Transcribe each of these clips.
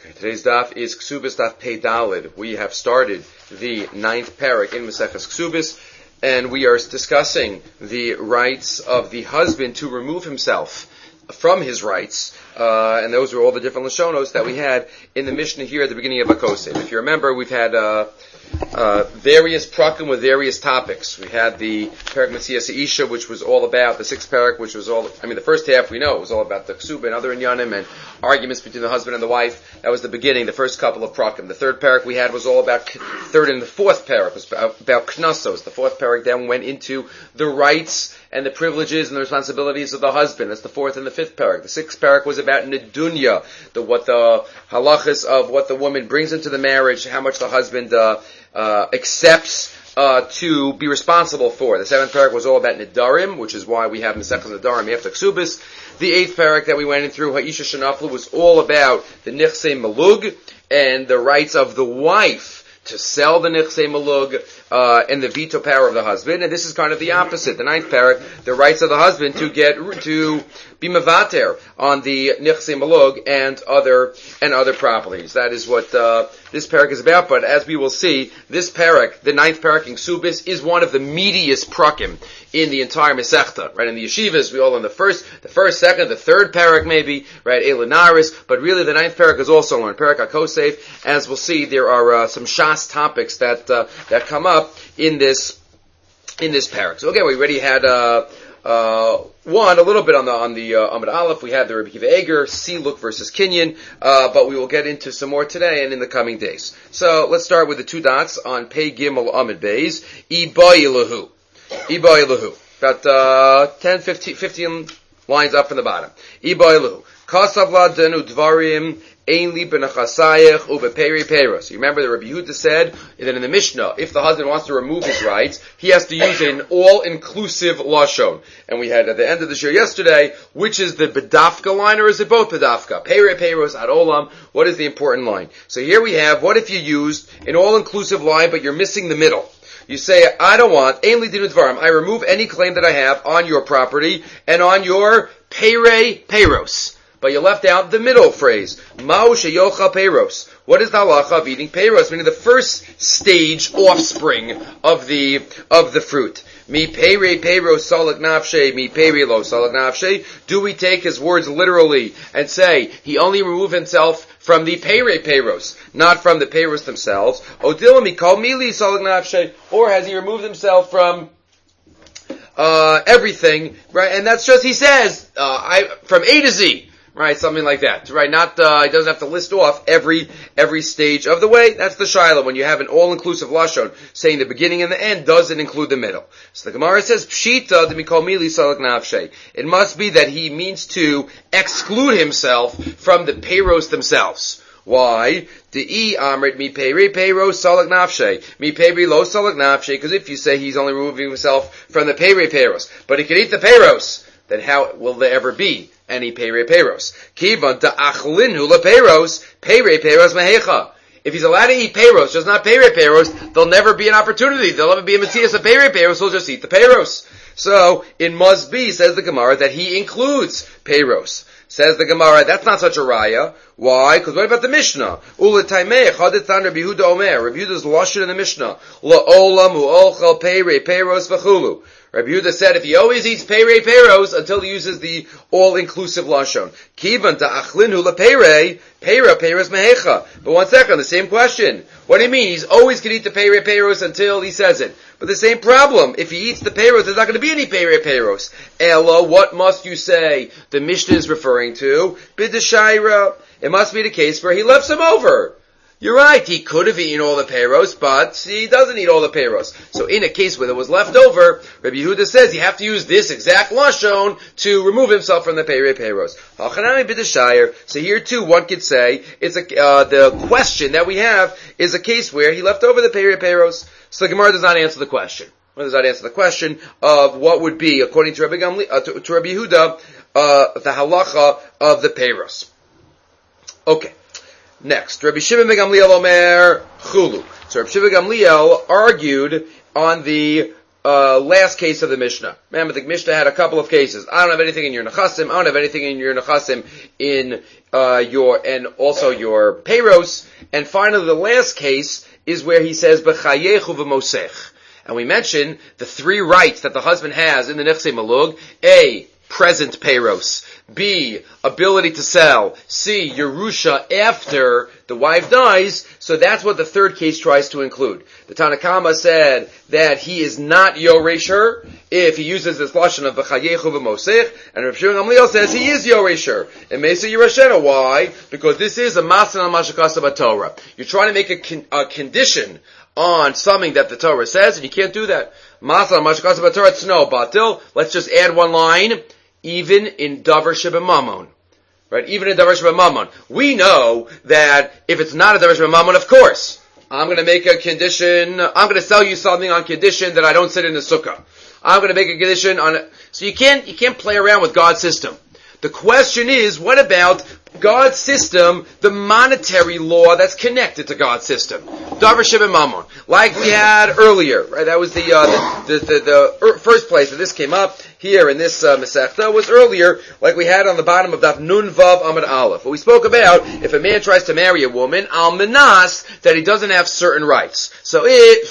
Okay, today's daf is Ksubis daf Pei Dalid. We have started the 9th parak in Maseches Ksubis, and we are discussing the rights of the husband to remove himself from his rights, and those were all the different Lashonos that we had in the Mishnah here at the beginning of Akosev. If you remember, we've had various prakim with various topics. We had the Parak Metzias Isha, which was all about the 6th parak, which was the first half we know it was all about the Ksub and other inyanim and arguments between the husband and the wife. That was the beginning, the first couple of prakim. The 3rd parak we had was all about 3rd and the 4th parak, was about knasos. The 4th parak then went into the rights and the privileges and the responsibilities of the husband. That's the 4th and the 5th parak. The 6th parak was about nedunya, what the halachas of what the woman brings into the marriage, how much the husband accepts to be responsible for. The 7th parak was all about Nidarim, which is why we have Masechah Nidarim after Ksubis. The 8th parak that we went in through, Ha'isha Shenaflu, was all about the Nichsei Malug and the rights of the wife to sell the Nichsei Malug and the veto power of the husband. And this is kind of the opposite. The 9th parak, the rights of the husband to be mevater on the Nichsei Malug and other properties. That is what this parak is about. But as we will see, this parak, the 9th parak in Ksubis, is one of the meatiest prakim in the entire Masechta. Right, in the yeshivas, we all in the first, second, the 3rd parak maybe, right, Elinaris, but really the 9th parak is also learned. Parak HaKosef, as we'll see, there are some Shas topics that come up in this parak. So again, we already had one, a little bit on the Amud Aleph. We had the Rabbi Akiva Eger, Siluk versus Kinyan, but we will get into some more today and in the coming days. So let's start with the 2 dots on Pei Gimel Amud Beis. Ibayilahu. About 10, 15 lines up from the bottom. Ibayilahu. Kasav ladenu dvarim ainli benachasayach ubeperi peros. You remember that Rabbi Yehuda said that in the Mishnah, if the husband wants to remove his rights, he has to use an all-inclusive lashon. And we had at the end of the show yesterday, which is the bedafka line, or is it both bedafka? Peri peros ad olam. What is the important line? So here we have, what if you used an all-inclusive line, but you're missing the middle? You say, I don't want, ainli dinu dvarim, I remove any claim that I have on your property and on your pere peros. But you left out the middle phrase. Ma'u sheyocha peros. What is the halacha of eating peros? Meaning the first stage offspring of the fruit. Mi pere peros salak nafshe, mi pere lo salak nafshe. Do we take his words literally and say he only removed himself from the pere peros, not from the peros themselves? Odil mi kol mili salak nafshe. Or has he removed himself from everything? Right, and that's just, he says, from A to Z. Right, something like that. Right, not, he doesn't have to list off every stage of the way. That's the Shiloh. When you have an all-inclusive lashon saying the beginning and the end, does it include the middle? So the Gemara says, Pshita demikol mili salak nafshe. It must be that he means to exclude himself from the peros themselves. Why? De'i amrit mi peri peros salak nafshe. Mi peri lo salak nafshe. Because if you say he's only removing himself from the peri peros, but he can eat the peros, then how will there ever be any pere peros? Kivan ta'achlinu leperos, pere peros mehecha. If he's allowed to eat peros, just not pere peros, there'll never be an opportunity. There'll never be a metias of pere peros. He'll just eat the peros. So it must be, says the Gemara, that he includes peros. Says the Gemara, that's not such a raya. Why? Because what about the Mishnah? Ula taimeh chadethan Rabbi Yehuda Omer. Rabbi Yehuda's lashon in the Mishnah. La'olam u'olchal pere peros v'chulu. Rabbi Yehuda said if he always eats pere peros until he uses the all-inclusive lashon. Kivan ta'achlinu lepere, pera peros mehecha. But one second, the same question. What do you mean? He's always going to eat the pere peros until he says it. But the same problem. If he eats the peros, there's not going to be any pere peros. Ella, what must you say the Mishnah is referring to? Bidashaira. It must be the case where he left some over. You're right, he could have eaten all the peros, but he doesn't eat all the peros. So in a case where there was left over, Rabbi Yehuda says you have to use this exact lashon to remove himself from the pere peros. So here too, one could say it's the question that we have is a case where he left over the pere peros. So the Gemara does not answer the question. It does not answer the question of what would be, according to Rabbi Yehuda, the halacha of the peros. Okay. Next, Rabbi Shimon ben Gamliel Omer Chulu. So Rabbi Shimon ben Gamliel argued on the last case of the Mishnah. Remember, the Mishnah had a couple of cases. I don't have anything in your Nechasim. I don't have anything in your Nechasim and also your Peiros. And finally, the last case is where he says, B'chayechu v'mosech. And we mentioned the three rights that the husband has in the Nechsei Malug. A, present Peiros. B, ability to sell. C, Yerusha after the wife dies. So that's what the third case tries to include. The Tanna Kama said that he is not Yoresh her if he uses this lashon of B'chayechu v'mosech, and Rav Shimon Gamliel says he is Yoresh her. And Mesa Yerashena. Why? Because this is a Masan al Mashakasa B'Torah. You're trying to make a condition on something that the Torah says, and you can't do that. Masan al Mashakasa B'Torah, it's no batil. Let's just add one line. Even in Davar Shebemamon. Right? Even in Davar Shebemamon. We know that if it's not a Davar Shebemamon, of course, I'm going to make a condition, I'm going to sell you something on condition that I don't sit in the sukkah. I'm going to make a condition on, so you can't play around with God's system. The question is, what about God's system, the monetary law that's connected to God's system? Davar Shebemamon. Like we had earlier, right? That was the first place that this came up here in this Masechta was earlier, like we had on the bottom of Daf Nun Vav Amud Aleph. We spoke about if a man tries to marry a woman, al menas, that he doesn't have certain rights. So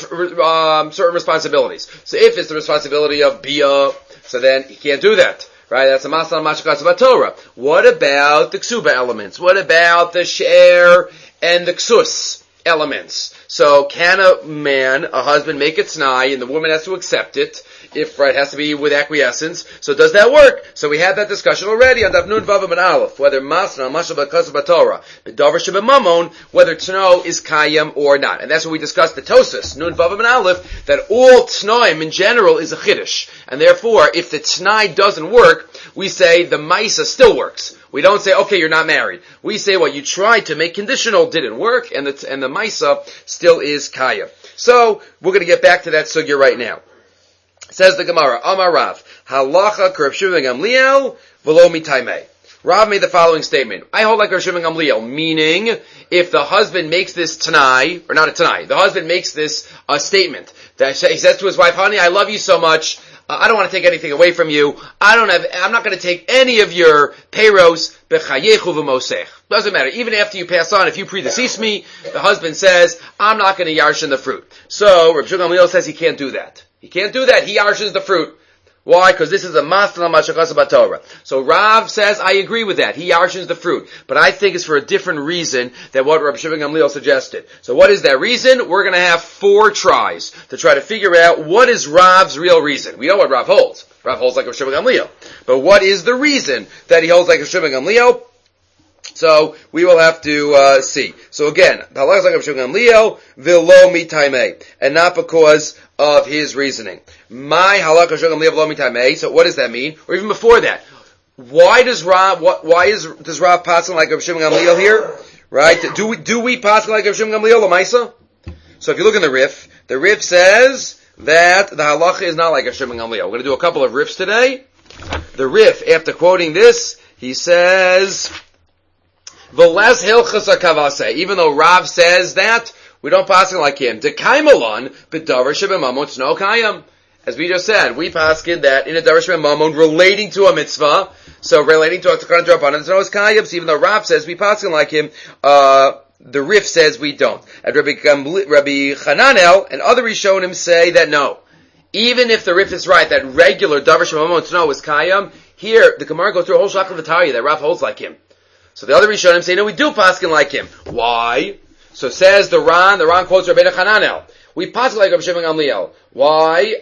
certain responsibilities. So if it's the responsibility of Bia, so then he can't do that. Right, that's a Masal Mashakatz Torah. What about the Ksuba elements? What about the She'er and the Ksus elements? So can a husband make a t'nai and the woman has to accept it? If, right, it has to be with acquiescence. So does that work? So we had that discussion already on Daf Nun Vav Amud Aleph, whether Masna, Mashal B'Kasa B'Torah, B'Davar Shebemamon, whether Tno is Kayam or not. And that's what we discussed the Tosas, Nun Vav Amud Aleph, that all Tnoim in general is a Chiddush. And therefore, if the Tnai doesn't work, we say the Maisa still works. We don't say, okay, you're not married. We say what you tried to make conditional didn't work, and the Maisa still is Kayam. So, we're going to get back to that sugya right now. Says the Gemara, Amar Rav, Halacha Rav Shimon Gamliel v'lo mitaymei. Rav made the following statement. I hold like Rav Shimon Gamliel, meaning if the husband makes this t'nai, or not a t'nai, the husband makes this statement that he says to his wife, honey, I love you so much, I don't want to take anything away from you, I'm not going to take any of your peiros, b'chayechu v'mosech. Doesn't matter. Even after you pass on, if you predecease me, the husband says, I'm not going to yarshin the fruit. So, Rav Shimon Gamliel says he can't do that. He can't do that. He yarshins the fruit. Why? Because this is a masna mashakasa b'Torah. So Rav says, I agree with that. He yarshins the fruit. But I think it's for a different reason than what Rav Shimon Gamliel suggested. So what is that reason? We're going to have 4 tries to try to figure out what is Rav's real reason. We know what Rav holds. Rav holds like Rav Shimon Gamliel. But what is the reason that he holds like Rav Shimon Gamliel? So we will have to see. So again, halachas like Rav Shimon Gamliel v'lo mitaymei, and not because of his reasoning. My halachas Rav Shimon Gamliel v'lo mitaymei. So what does that mean? Or even before that, why does Rav pass like Rav Shimon Gamliel here? Right? Do we pass like Rav Shimon Gamliel l'maisa? So if you look in the Rif says that the halacha is not like Rav Shimon Gamliel. We're going to do a couple of Rifs today. The Rif, after quoting this, he says, V'les hilchas hakavase. Even though Rav says that, we don't pass it like him. Dekaimalon, b'davar shebemamon tzno kayam. As we just said, we paskin that in a davar shebemamon relating to a mitzvah, so relating to a takana drabanan tzno is kayam. So even though Rav says we paskin like him, the Rif says we don't. And Rabbi Chananel and other Rishonim say that no. Even if the Rif is right, that regular davar shebemamon tzno is kayam, here the Gemara goes through a whole shakal v'tarya that Rav holds like him. So the other Rishonim say, no, we do paskin like him. Why? So says the Ran quotes Rabbi Chananel. We paskin like Rabbi Shimon Gamliel. Why?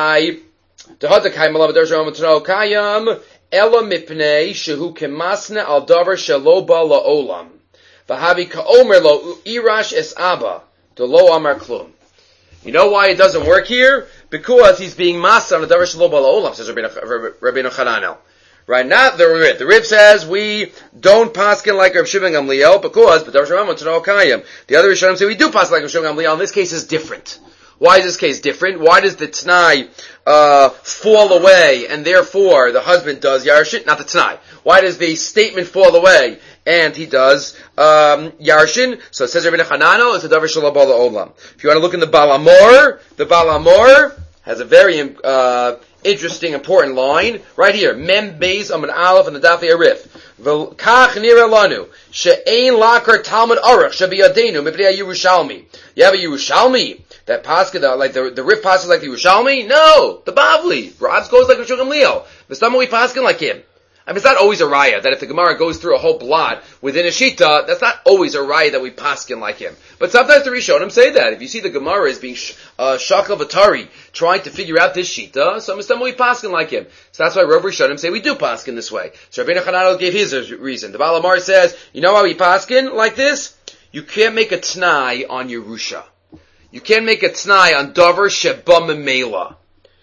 Kayam ela mipnei shehu kemasna al davar shelo ba la'olam. V'havi ka'omer lo irash es abba. Do lo amar klum. You know why it doesn't work here? Because he's being masna on the davar shelo ba la'olam, says Rabbi Chananel. Right, not the Rif. The Rif says we don't paskin like Rav Shimon Gamliel because the other Rishonim say we do paskin like Rav Shimon Gamliel. In this case is different. Why is this case different? Why does the T'nai fall away and therefore the husband does Yarshin? Not the T'nai. Why does the statement fall away and he does Yarshin? So it says Rabbi Chananel is a davar shalom bala olam. If you want to look in the Balamor has a very interesting, important line right here. Mem Beis Amud Aleph and the Daf Arif. V'kach nira lanu she'ein lakar Talmud Aruch shebiyadenu mipnei Yerushalmi. You have a Yerushalmi that pascha like the Rif pascha like the Yerushalmi? No, the Bavli. Rav's goes like Rosh Gamliel. The Stamma we pascha like him. I mean, it's not always a raya that if the Gemara goes through a whole blot within a shita, that's not always a raya that we paskin like him. But sometimes the Rishonim say that. If you see the Gemara is being shakal v'tari, trying to figure out this shita, some we paskin like him. So that's why Rav Rishonim say we do paskin this way. So Rabbeinu Chananel gave his reason. The Baal Amar says, you know how we paskin like this? You can't make a t'nai on Yerusha. You can't make a t'nai on davar sheba memela.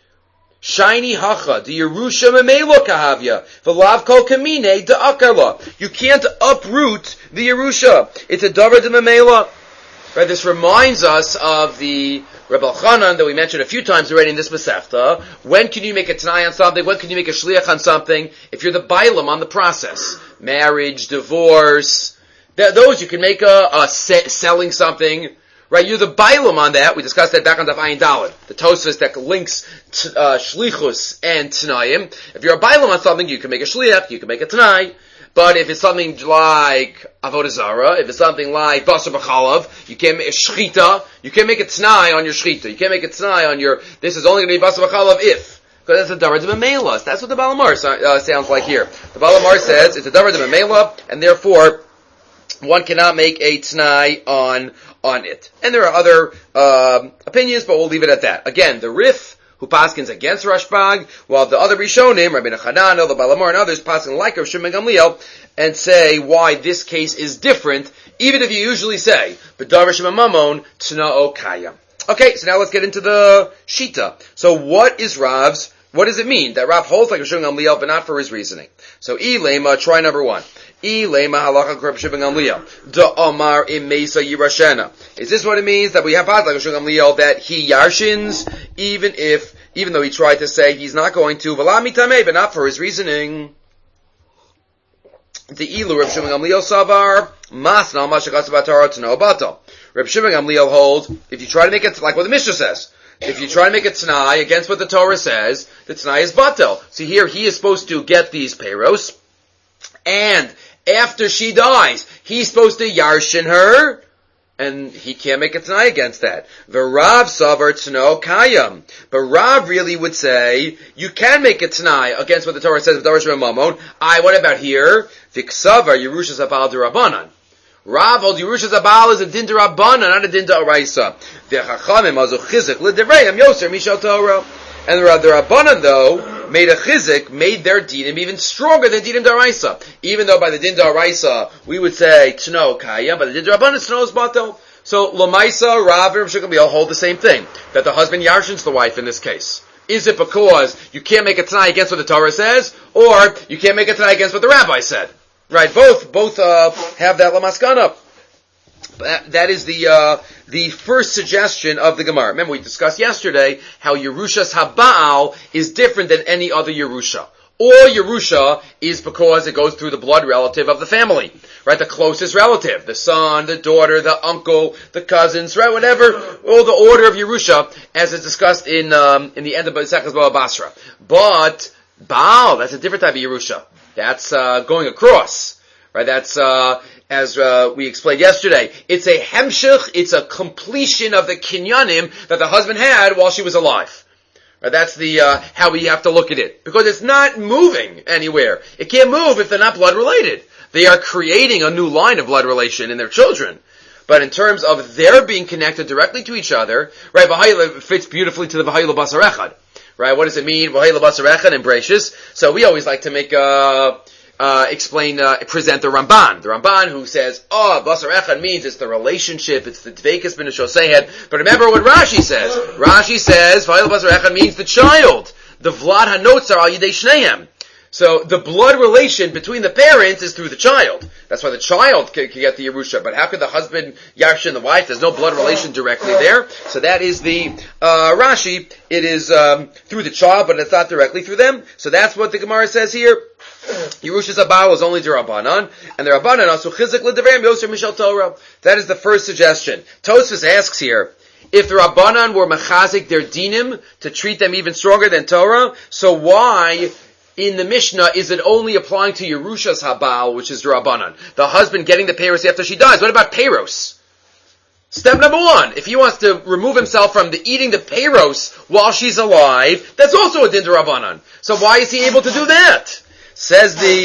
Shiny hacha, the Yerusha memelo kahavya, v'lav kol kamine de akarla. You can't uproot the Yerusha. It's a davar de memela. Right, this reminds us of the Reb Elchanan that we mentioned a few times already in this Masechta. When can you make a t'nai on something? When can you make a shliach on something? If you're the bailam on the process. Marriage, divorce, those you can make selling something. Right, you're the bailam on that. We discussed that back on Daf Ayin Daled. The Tosfos that links shlichus and t'nayim. If you're a bailam on something, you can make a shliach, you can make a t'nai. But if it's something like avodah zara, if it's something like basar b'chalav, you can't make a shchita. You can't make a t'nai on your shchita. You can't make a t'nai on your. This is only going to be basar b'chalav if. Because that's a davar de memela. That's what the Baal Amar sounds like here. The Baal Amar says it's a davar de memela, and therefore one cannot make a t'nai on it. And there are other opinions, but we'll leave it at that. Again, the Rif, who paskins against Rashbag, while the other Rishonim, Rabbeinu Chananel, the Baal Amar, and others paskin like Rav Shimon Gamliel, and say why this case is different, even if you usually say, B'davar shema mamon, t'na'o kaya. Okay, so now let's get into the Shita. So what does it mean that Rav holds like Rav Shimon Gamliel, but not for his reasoning? So, Ilema, try number one. Ilema halacha Rav Shimon Gamliel. Da Amar imesa yirashena. Is this what it means that we have like Rav Shimon Gamliel that he yarshins, even though he tried to say he's not going to, V'la mitameh, but not for his reasoning? The Ilu Rav Shimon Gamliel savar masna mashakasav atara t'no batal. Rav Shimon Gamliel holds if you try to make it like what the Mishnah says. If you try to make a t'nai against what the Torah says, the t'nai is batel. See here, he is supposed to get these peiros, and after she dies, he's supposed to yarshin her, and he can't make a t'nai against that. V'Rav savar t'no kayam. But Rav really would say, you can make a t'nai against what the Torah says, what about here? V'ksavar Yerusha Zabal d'Rabbanan. Rav holds Yerusha Zabal is a din d'Rabbanan, not a din d'Oraisa. V'chachamim azu chizik l'divrayim yoser mishal Torah. And the Rabbanan, though, made a chizik, made their dinim even stronger than dinim d'Oraisa. Even though by the din d'Oraisa, we would say t'no kaya, but the din d'Rabbanan, t'no is batel. So, Lamaisa, Rav, and Rav Shimon Gamliel hold the same thing, that the husband yarshins the wife in this case. Is it because you can't make a t'nai against what the Torah says, or you can't make a t'nai against what the rabbi said? Right, both have that lamaskana. That is the first suggestion of the Gemara. Remember, we discussed yesterday how Yerushas Haba'al is different than any other Yerusha. All Yerusha is because it goes through the blood relative of the family, right? The closest relative, the son, the daughter, the uncle, the cousins, right? Whatever, all the order of Yerusha, as is discussed in the end of Maseches Baba Basra. But Baal, that's a different type of Yerusha. That's going across. Right, that's, as we explained yesterday, it's a hemshich, it's a completion of the kinyanim that the husband had while she was alive. Right, that's the, how we have to look at it. Because it's not moving anywhere. It can't move if they're not blood related. They are creating a new line of blood relation in their children. But in terms of their being connected directly to each other, right, V'hayla fits beautifully to the V'hayla Basar Echad. Right, what does it mean? V'hayla Basar Echad and Breishis. So we always like to make present the Ramban. The Ramban who says, Basar Echad means it's the relationship, it's the Dveikus bin Shoseihed. But remember what Rashi says. Rashi says, V'hayla Basar Echad means the child. The Vlad HaNotzar al Yidei Shneim. So the blood relation between the parents is through the child. That's why the child can get the Yerusha. But how could the husband yarshin the wife? There's no blood relation directly there. So that is the Rashi. It is through the child, but it's not directly through them. So that's what the Gemara says here. Yerusha Zabal is only the Rabbanan, and the Rabbanan also chizik l'devrayim yoser mishal Torah. That is the first suggestion. Tosfos asks here, If the Rabbanan were mechazik their dinim to treat them even stronger than Torah, so why in the Mishnah is it only applying to Yerushas Habal, which is the Rabbanan? The husband getting the Peiros after she dies. What about Peiros? Step number one, if he wants to remove himself from the eating the Peiros while she's alive, that's also a din Rabbanan. So why is he able to do that? Says the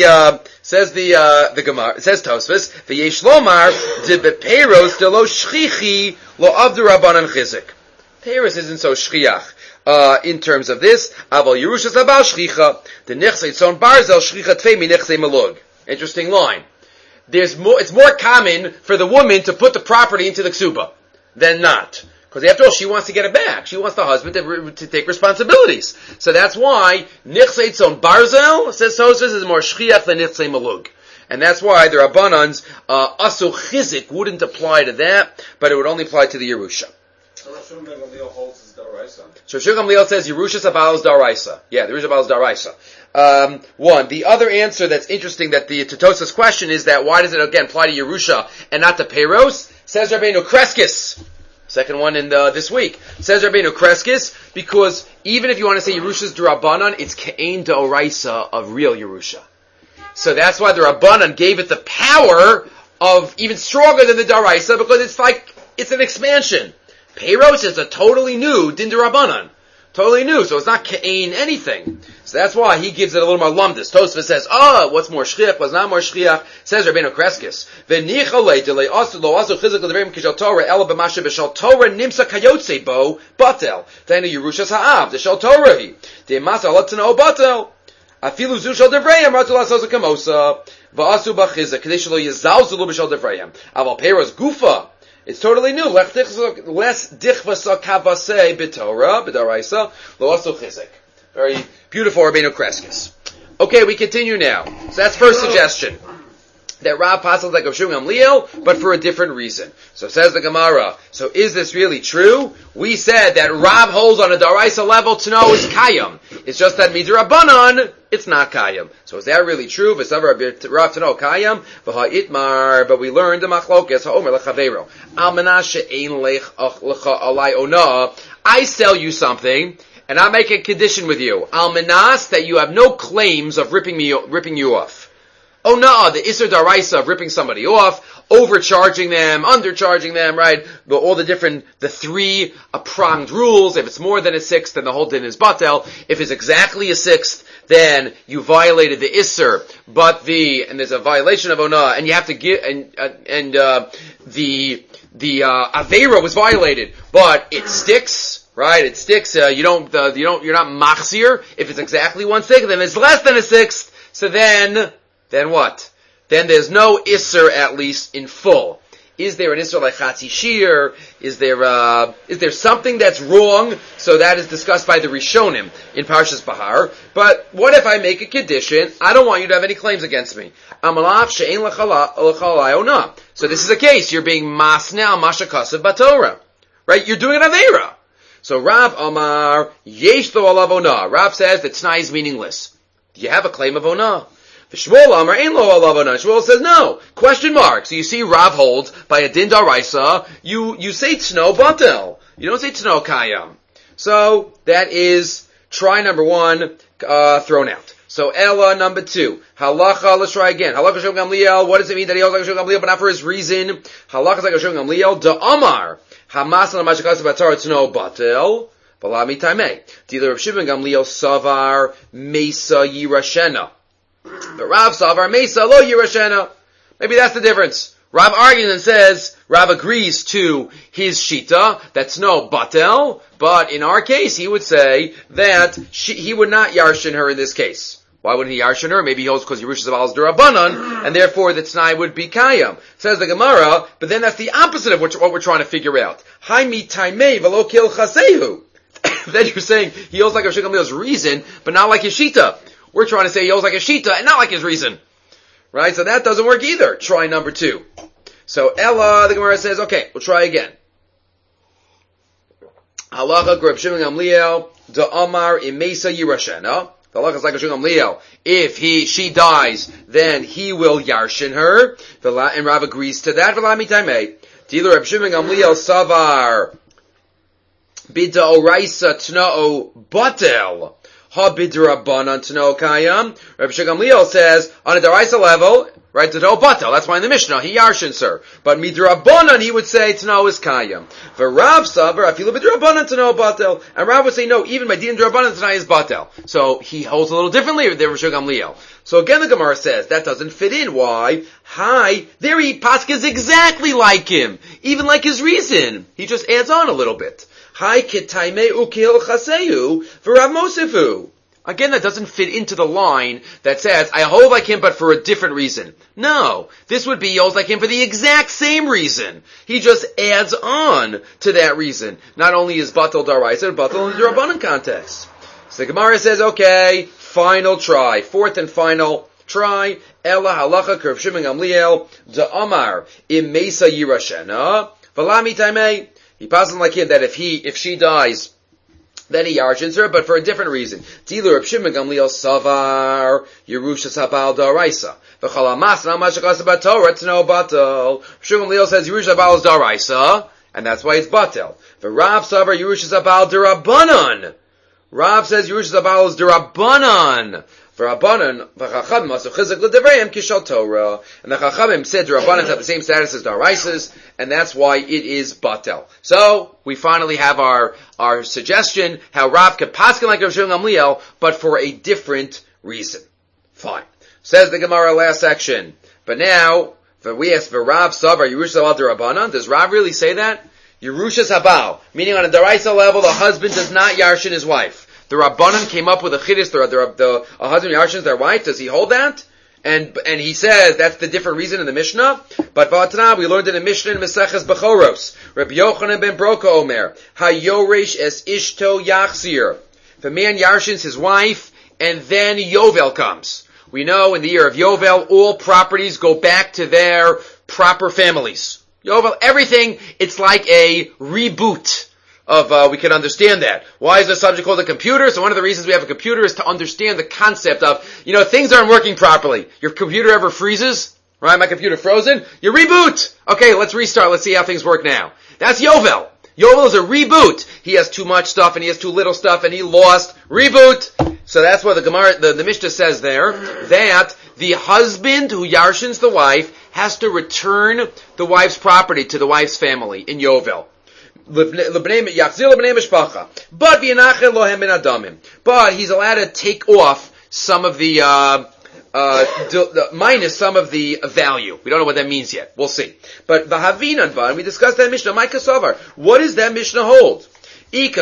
Gemara, says Tosfos, v'yesh lomar de bepeiros de lo shchichi lo avdu Rabbanan chizik. Peiros isn't so shchiach. In terms of this, aval Yerushas Habal shchicha, the nechsei tzon barzel shchicha tvei mi nechsei malug. Interesting line. It's more common for the woman to put the property into the ksuba than not. Because after all, she wants to get it back. She wants the husband to take responsibilities. So that's why nichsei tzon barzel, says Tosfos, is more shchiach than nichsei malug. And that's why the Rabbanan's asu chizik wouldn't apply to that, but it would only apply to the Yerusha. So Rav Shimon ben Gamliel holds his daraisa. So Rav Shimon ben Gamliel says Yerushas Habal is daraisa. Yeah, the Yerushas Habal is daraisa. One. The other answer that's interesting that the Tosfos question is that why does it again apply to Yerusha and not to Peiros? Says Rabbeinu Kreskis. Second one in this week. Says Rabbeinu Kreskis, because even if you want to say Yerusha's D'Rabbanan, it's Ke'ein D'Oraisa of real Yerusha. So that's why the Rabbanan gave it the power of even stronger than the D'Oraisa, because it's an expansion. Peiros is a totally new Din D'Rabbanan. Totally new, so it's not Ke'ein anything. So that's why he gives it a little more lumdus. Tosfos says, what's more shchiach, what's not more shchiach? Says Rabbeinu Kreskis, V'nichalei delei asu lo asu chizik l'deverim kishal Torah ela b'mashe b'shal Torah nimsa kayotze bo batel. Then Yerushas ha'av, the shal Torah hi. De'emasa alatzana batel. Afilu zu shal devrayim, ratul asosa kamosa. V'asu b'chizik, kadei shalo yizalzulu b'shal devrayim. Aval Peiros gufa. It's totally new. Less dichvasa kavase b'Torah, b'daraisa, lo asu chizik. Very beautiful Rabbeinu Kreskis. Okay, we continue now. So that's first suggestion. That Rav passes like Rav Shimon Gamliel, but for a different reason. So says the Gemara, so is this really true? We said that Rav holds on a daraisa level to know is kayam. It's just that midrabanan, it's not kayam. So is that really true? Rav to know kayam, v'ha itmar, but we learned the machlokas ha'omer lechavero. Al menashe ein lecha alai ona. I sell you something, and I make a condition with you. Al menas, that you have no claims of ripping you off. Oh no, the Isser Daraisa of ripping somebody off, overcharging them, undercharging them, right? The three pronged rules. If it's more than a sixth, then the whole din is batel. If it's exactly a sixth, then you violated the Isser, and there's a violation of Ona, and you have to give, the Aveira was violated, but it sticks, right? It sticks, you're not machzir. If it's exactly 1/6, then it's less than a sixth, so then what? Then there's no Isser, at least in full. Is there an Isser like Chatzi Shir? Is there something that's wrong? So that is discussed by the Rishonim in Parshas Bahar. But what if I make a condition? I don't want you to have any claims against me. Amalaf she'en l'chalai ona. So this is a case. You're being masnel mashakasav batorah. Right? You're doing an Aveira. So Rav Amar, yesh lo alav ona. Rav says that T'nai is meaningless. Do you have a claim of ona? Shmuel Amar ein lo alav ona. Shmuel says no. Question mark. So you see Rav holds by a din daraisa, you say T'no batel. You don't say T'no kayam. So that is try number one, thrown out. So Ella number two. Halacha, let's try again. Halacha Shom Gamliel. What does it mean that he holds like Shom Gamliel, but not for his reason? Halacha is like Shom Gamliel. Da Amar. Hamas and Mashakasav Batar T'no batel. Balami Taimei. Dealer of Shimon Gamliel Savar Mesa Yirashena. But Rav Savar Mesa Lo Yirashena. Maybe that's the difference. Rav argues and says, Rav agrees to his shita, that's no batel, but in our case he would say that he would not yarshin her in this case. Why wouldn't he yarshin her? Maybe he holds because Yerusha Zabal's D'Rabbanan, and therefore the T'nai would be Kayam. Says the Gemara, but then that's the opposite of what we're trying to figure out. Haimi Taimei Velo Kil Chasehu. Then you're saying he holds like a Gamliel's reason, but not like his shita. We're trying to say he holds like a shita and not like his reason. Right? So that doesn't work either. Try number two. So Ella, the Gemara says, okay, we'll try again. Halacha Reb Shimon Gamliel, Da Amar Imesa Yirashena. The halacha is like Reb Shimon Gamliel. If she dies, then he will yarshin her. And Rav agrees to that. V'la mitaymei. Dealer Reb Shimon Gamliel Savar Bida oraisa tna'o batel. Ha bidrabanan tna'o kayam. Rabbi Gamliel says, on a daraisa level, right, tna'o batel. That's why in the Mishnah, he yarshins her. But midrabanan, he would say, tna'o is kayam. V'Rav savar, afilu bidrabanan tna'o batel. And Rav would say, no, even by din drabanan tna'o is batel. So he holds a little differently than Rabbi Gamliel. So again, the Gemara says that doesn't fit in. Why? There he paskins exactly like him, even like his reason. He just adds on a little bit. Kitaime ukil chaseyu v'Rav Mosifu. Again, that doesn't fit into the line that says, I hold like him but for a different reason. No, this would be he holds like him for the exact same reason. He just adds on to that reason. Not only is batal daraisa, but batal in the Rabbanan context. So the Gemara says, okay, final try. Fourth and final try. Ella halacha Rav Shimon Gamliel da Amar im mesa yirashena v'lami taimei. He passes like him that if she dies, then he yarshins her, but for a different reason. Tilu Rav Shimon Gamliel savar Yerushas habal daraisa. V'chalamas na'mashakas batorah tno batal. Rav Shimon Gamliel says Yerushas habal is daraisa, and that's why it's batal. V'Rav savar Yerushas habal derabanan. Rav says Yerushas habal is derabanan. V'Rabbanan v'Chachamim masu chizuk l'devrayim kishal Torah, and the Chachamim said Rabbanan have the same status as daraisas, and that's why it is batel. So we finally have our suggestion how Rav could paskin like Rav Shimon Gamliel, but for a different reason. Fine. Says the Gemara last section. But now, we ask for Rav Savar Yerushas habal derabanan. Does Rav really say that? Yerushas habal, meaning on a daraisa level, the husband does not yarshin his wife. The Rabbanan came up with a chiddush, a husband yarshins their wife. Does he hold that? And he says that's the different reason in the Mishnah. But V'atana, we learned in the Mishnah in Meseches Bechoros. Rabbi Yochanan ben Broka Omer, Hayoresh es ishto yachzir. If a man yarshins his wife, and then Yovel comes. We know in the year of Yovel, all properties go back to their proper families. Yovel, everything, it's like a reboot of, we can understand that. Why is the subject called a computer? So one of the reasons we have a computer is to understand the concept of, things aren't working properly. Your computer ever freezes? Right? My computer frozen? You reboot! Okay, let's restart. Let's see how things work now. That's Yovel. Yovel is a reboot. He has too much stuff and he has too little stuff and he lost. Reboot! So that's what the Gemara, the Mishnah says there, that the husband who yarshins the wife has to return the wife's property to the wife's family in Yovel. But he's allowed to take off some of the minus some of the value. We don't know what that means yet. We'll see. But we discussed that Mishnah. What does that Mishnah hold? If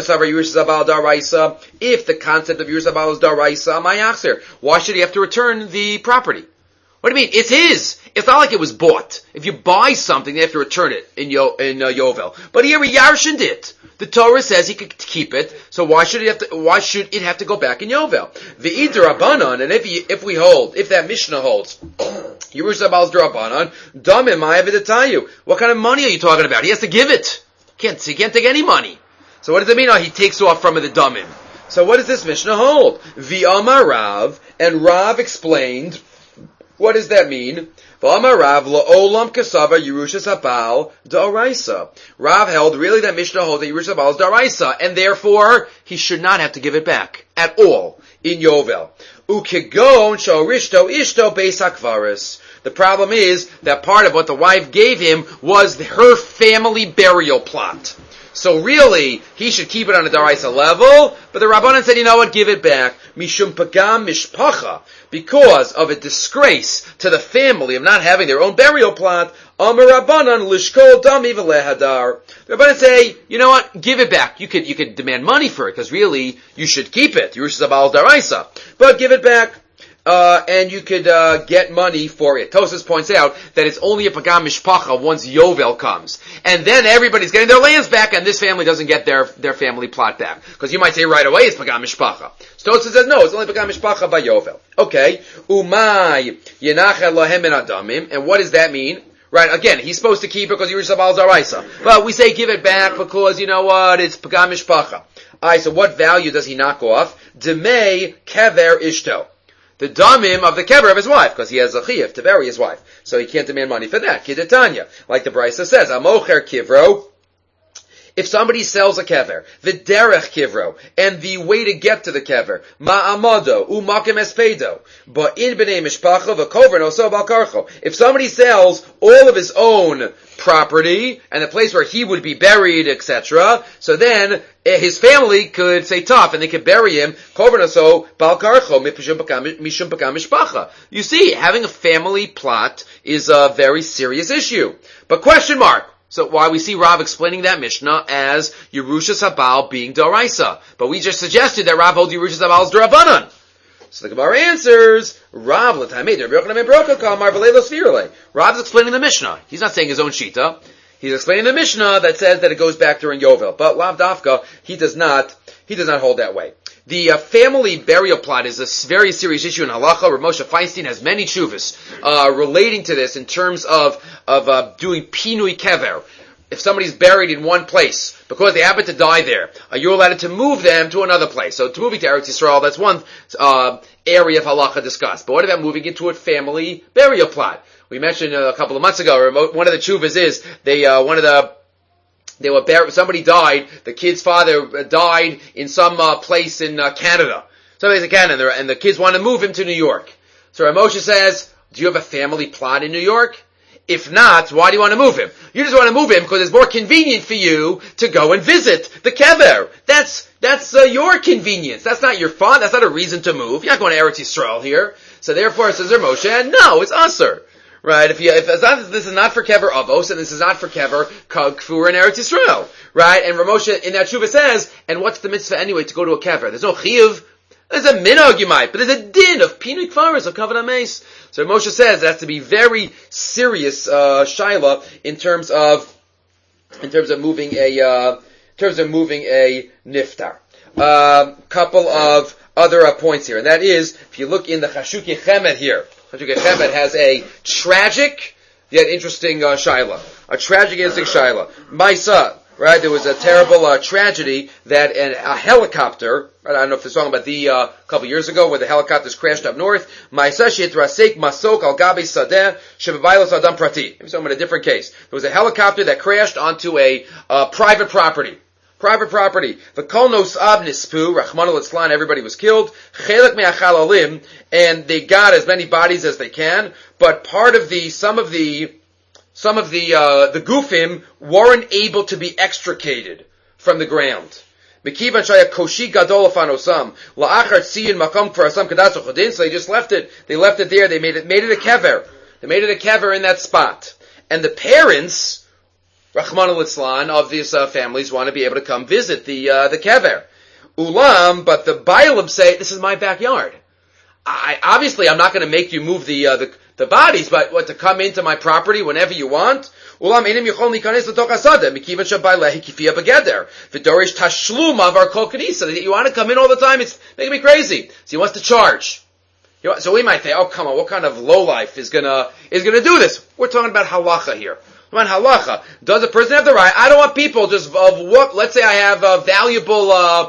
the concept of Yerushas habal is daraisa, why should he have to return the property? What do you mean? It's his. It's not like it was bought. If you buy something, they have to return it in Yovel. But here he yarshined it. The Torah says he could keep it, so why should it have to go back in Yovel? The Idrabanan, and if that Mishnah holds, Yerushas habal is derabanan, damim ma'avidattayu. What kind of money are you talking about? He has to give it. He can't take any money. So what does it mean? He takes off from the damim. So what does this Mishnah hold? V'amar Rav, and Rav explained. What does that mean? Rav held really that Mishnah holds that Yerushas habal is daraisa, and therefore he should not have to give it back at all in Yovel. The problem is that part of what the wife gave him was her family burial plot. So really, he should keep it on a daraisa level, but the Rabbanan said, give it back. Mishum pagam mishpacha. Because of a disgrace to the family of not having their own burial plot, Amar Rabbanan lishkol dami v'lehadar. The Rabbanan say, give it back. You could demand money for it, because really, you should keep it. Yerushas habal daraisa. But give it back. And you could get money for it. Tosas points out that it's only a pagam mishpacha once Yovel comes. And then everybody's getting their lands back, and this family doesn't get their family plot back. Because you might say right away it's pagam mishpacha. So Tosas says no, it's only pagam mishpacha by Yovel. Okay. Umay yenachel lohem min adamim. And what does that mean? Right, again, he's supposed to keep it because Yerushas habal is daraisa. But we say give it back because, it's pagam mishpacha. Alright, so what value does he knock off? Demei kever ishto. The damim of the kever of his wife, because he has a chiyuv to bury his wife. So he can't demand money for that. Kidetanya. Like the Brisa says, Amocher kivro, if somebody sells a kever, the derech kivro, and the way to get to the kever, ma'amado, u'makem espedo, but in b'nei mishpacha, v'kover noso bal karcho. If somebody sells all of his own property, and the place where he would be buried, etc., so then his family could say tough, and they could bury him, kover noso bal karcho, mishum pakam mishpacha. You see, having a family plot is a very serious issue. But question mark. So why we see Rav explaining that Mishnah as Yerushas Habal being Doraisa. But we just suggested that Rav holds Yerushas Habal as Dorabanan. So the Gemara answers, Rav Rav's explaining the Mishnah. He's not saying his own Shita. He's explaining the Mishnah that says that it goes back during Yovel. But Lav Dafka, he does not hold that way. The family burial plot is a very serious issue in halacha. Rav Moshe Feinstein has many tshuvas relating to this in terms of doing pinui kever. If somebody's buried in one place because they happen to die there, you're allowed to move them to another place. So to moving to Eretz Yisrael, that's one area of halacha discussed. But what about moving into a family burial plot? We mentioned a couple of months ago. One of the tshuvas is they were buried, somebody died, the kid's father died in some place in Canada. Somebody's in Canada, and the kids want to move him to New York. So Rav Moshe says, do you have a family plot in New York? If not, why do you want to move him? You just want to move him because it's more convenient for you to go and visit the kever. That's your convenience. That's not your fun. That's not a reason to move. You're not going to Eretz Yisrael here. So therefore, says Rav Moshe, no, it's usher. Right? If this is not for kever avos, and this is not for kever kfur in Eretz Yisrael, right? And Rav Moshe in that tshuva says, and what's the mitzvah anyway to go to a kever? There's no chiyuv. There's a minhag you might, but there's a din of pinui kfaris of kavod hameis. So Rav Moshe says it has to be very serious shaila in terms of moving a niftar. Couple of other points here, and that is if you look in the Chashukei Chemed here. Chashukei Chemed has a tragic yet interesting shaila. A tragic interesting shaila. Maisa, right? There was a terrible tragedy that a helicopter. Right, I don't know if they're talking about the couple years ago where the helicopters crashed up north. Maisa shetrasek masok al gabi sadeh shebebaylos adam prati. I'm talking about a different case. There was a helicopter that crashed onto a private property. Private property. The kolnos ab nispu, Rachmana litzlan, everybody was killed. Chelek me'achalalim, and they got as many bodies as they can. But some of the gufim weren't able to be extricated from the ground. Mekivan shaya koshi gadol afanosam la'achar tziyin makom kfarasam kadas uchodin. So they just left it. They left it there. They made it a kever. They made it a kever in that spot. And the parents, Rachmana litzlan, of these families want to be able to come visit the kever. Ulam, but the Bailam say, this is my backyard. Obviously I'm not going to make you move the bodies, but to come into my property whenever you want. Ulam enim yichol nikanes l'toch hasada, mikivan shabai lehi kifiyah begeder, v'dorish tashlum avar kol kanisa. You want to come in all the time, it's making me crazy. So he wants to charge. So we might think, oh come on, what kind of lowlife is gonna do this? We're talking about halacha here. On halacha, does a person have the right? I don't want people just of what. Let's say I have valuable